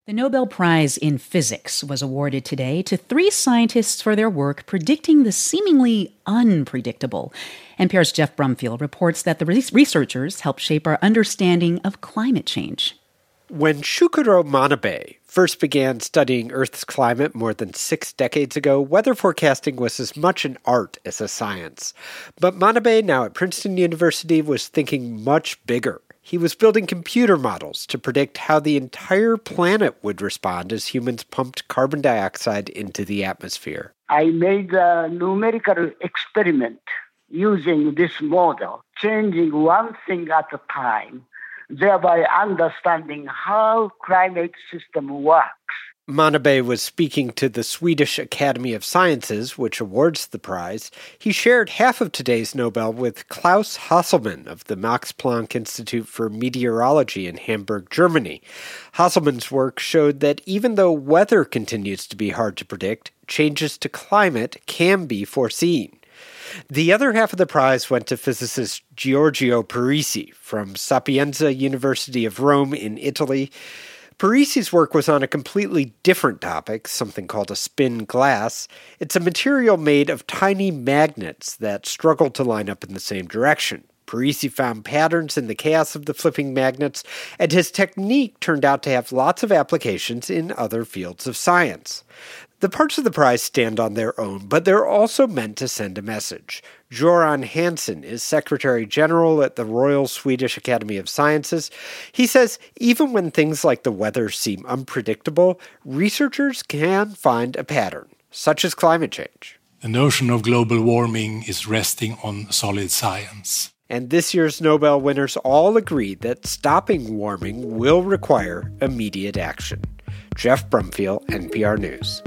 The Nobel Prize in Physics was awarded today to three scientists for their work predicting the seemingly unpredictable. NPR's Jeff Brumfield reports that the researchers helped shape our understanding of climate change. When Shukuro Manabe first began studying Earth's climate more than 6 decades ago, weather forecasting was as much an art as a science. But Manabe, now at Princeton University, was thinking much bigger. He was building computer models to predict how the entire planet would respond as humans pumped carbon dioxide into the atmosphere. I made a numerical experiment using this model, changing one thing at a time, thereby understanding how climate system works. Manabe was speaking to the Swedish Academy of Sciences, which awards the prize. He shared half of today's Nobel with Klaus Hasselmann of the Max Planck Institute for Meteorology in Hamburg, Germany. Hasselmann's work showed that even though weather continues to be hard to predict, changes to climate can be foreseen. The other half of the prize went to physicist Giorgio Parisi from Sapienza University of Rome in Italy. Parisi's work was on a completely different topic, something called a spin glass. It's a material made of tiny magnets that struggle to line up in the same direction. Parisi found patterns in the chaos of the flipping magnets, and his technique turned out to have lots of applications in other fields of science. The parts of the prize stand on their own, but they're also meant to send a message. Göran Hansson is Secretary General at the Royal Swedish Academy of Sciences. He says even when things like the weather seem unpredictable, researchers can find a pattern, such as climate change. The notion of global warming is resting on solid science. And this year's Nobel winners all agree that stopping warming will require immediate action. Jeff Brumfield, NPR News.